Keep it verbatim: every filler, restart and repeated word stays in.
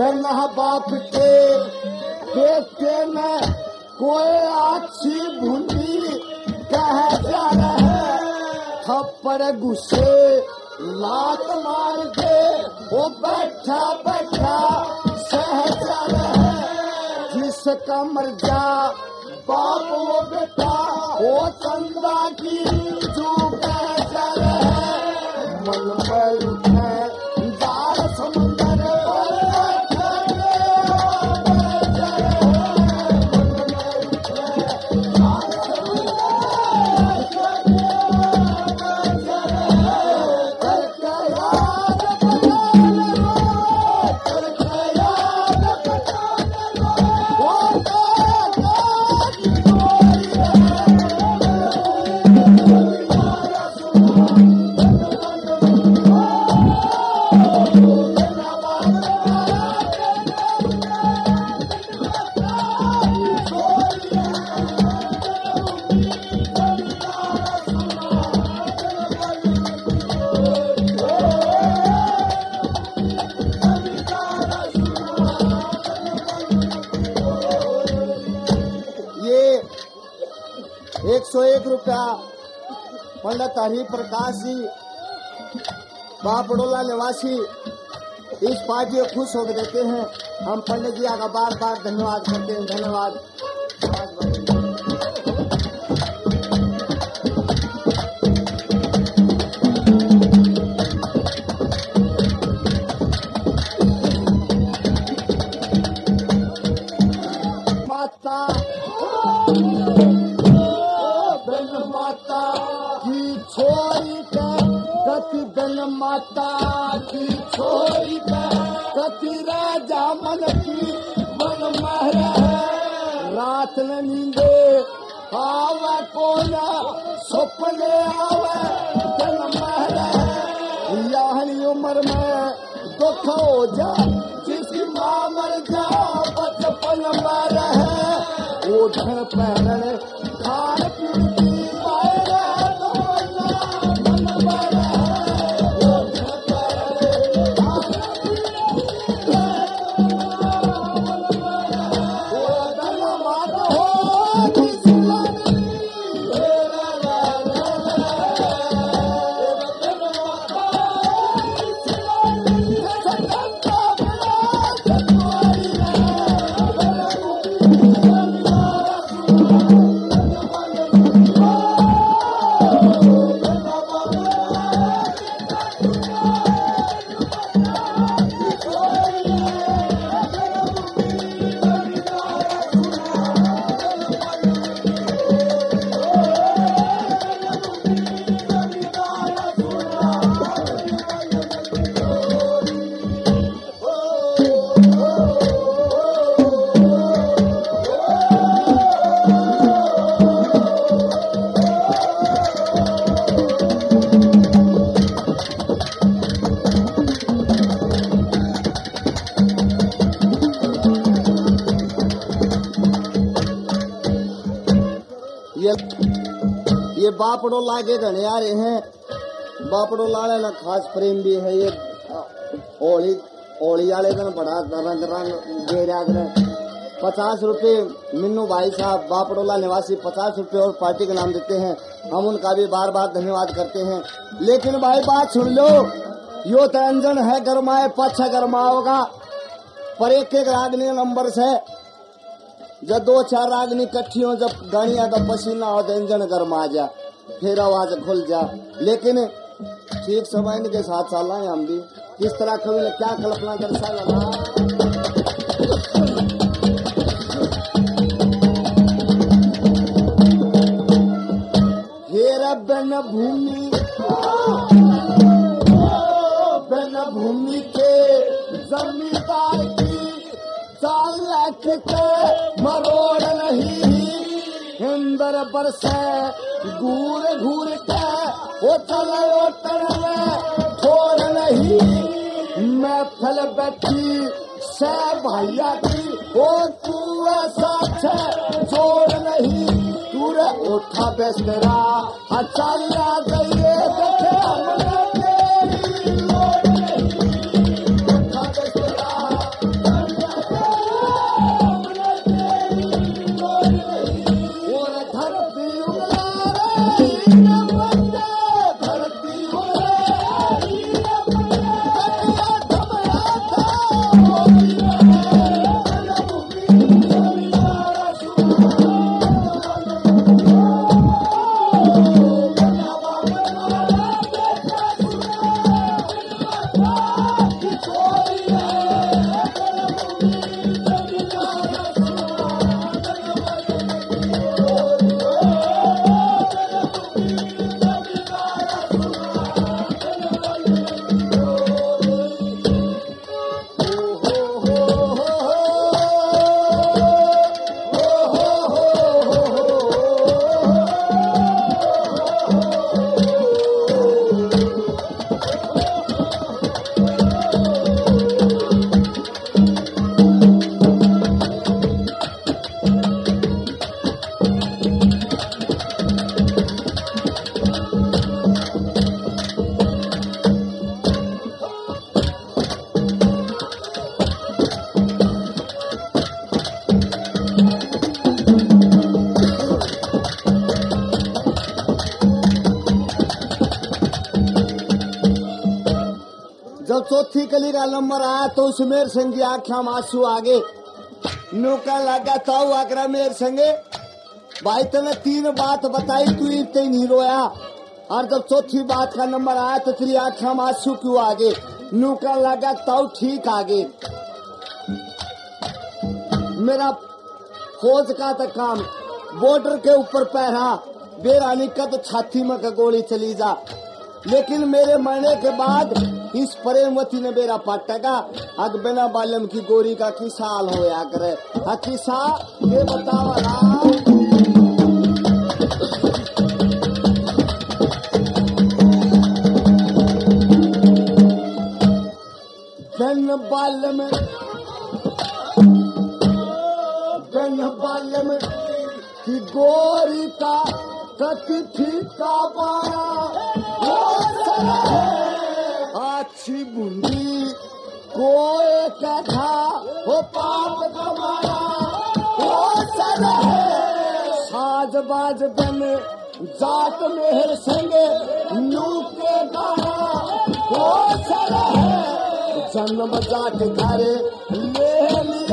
बेना बाप के बेटे में कोई अच्छी भूंडी कह जा रहे, थप्पड़ गुस्से लात मार दे, वो बैठा बैठा सह जा रहे, जिसका मर जा बाप वो बेटा, वो चंदा की जो कह जा रहे, मन में उठे दार समुंदर एक सौ एक रुपया पंडित हरि प्रकाश जी बापड़ोला निवासी इस पार्टी को खुश होकर देते हैं। हम पंडित जी का बार बार धन्यवाद करते हैं। धन्यवाद। माता माता की छोरी का कति बन माता की छोरी का कति राजा मन की मन महरा है, रात न नींदे आवे कोना सपने आवे जन महरा है, यही उम्र में दुख हो जा जिसकी माँ मर जा बचपन में रहे, वो धन पहन खान पीन ये ये बापड़ोला के घने आ रहे हैं। बापड़ोला ना खास प्रेम भी है। ये होली होली वाले दिन बड़ा रंग रंग दे रहा। पचास रुपए मिन्नू भाई साहब बापड़ोला निवासी पचास रुपए और पार्टी का नाम देते हैं। हम उनका भी बार बार धन्यवाद करते हैं। लेकिन भाई बात सुन लो, यो तो अंजन है गरमाए पाछा गरमा होगा, पर एक एक रागनी नंबर से जब दो चार रागनी इकट्ठी हो, जब गाड़िया का पसीना हो तो इंजन गरमा जा, फिर आवाज खुल जा। लेकिन ठीक समय के साथ चल रहे हम भी। किस तरह कवि ने क्या कल्पना दर्शा लगा। हेरा बन भूमि बन भूमि के जमींदार की चाल लाख के मरोड़ नहीं, हिंदर बरसे घूर घूर के वो चले उतरने छोड़ नहीं। मैं फल बैठी से भैया की वो तू ऐसा जोड़ नहीं, तू रे उठा बेसरा चल गई देखे हमने तेरी लोड़ नहीं। उठा बेसरा कली का नंबर आया तो उस मेरे संगी आख्या में आंसू आगे नौका लगा ताऊ आगरा मेरे संगे भाई तने तीन बात बताई तू इतने नहीं रोया और जब चौथी बात का नंबर आया तो तेरी आंखों में आंसू क्यों आगे नौका लगा ताऊ ठीक आगे मेरा फौज का तो काम बॉर्डर के ऊपर पहरा बेरानी का तो छाती में का गोली चली जा लेकिन मेरे मरने के बाद इस प्रेमवती ने मेरा पाटेगा अग बिना बालम की गोरी का किसा हाल होया करे किसा ये बतावा बिन बालम बिन बालम की गोरी का कति फीका पाया अच्छी बूंदी कोई कथा हो पाप कमाया हो सदा साज बाज बन जाट मेहर संगे नू के गाया हो सदा जन्म जाट घरे ले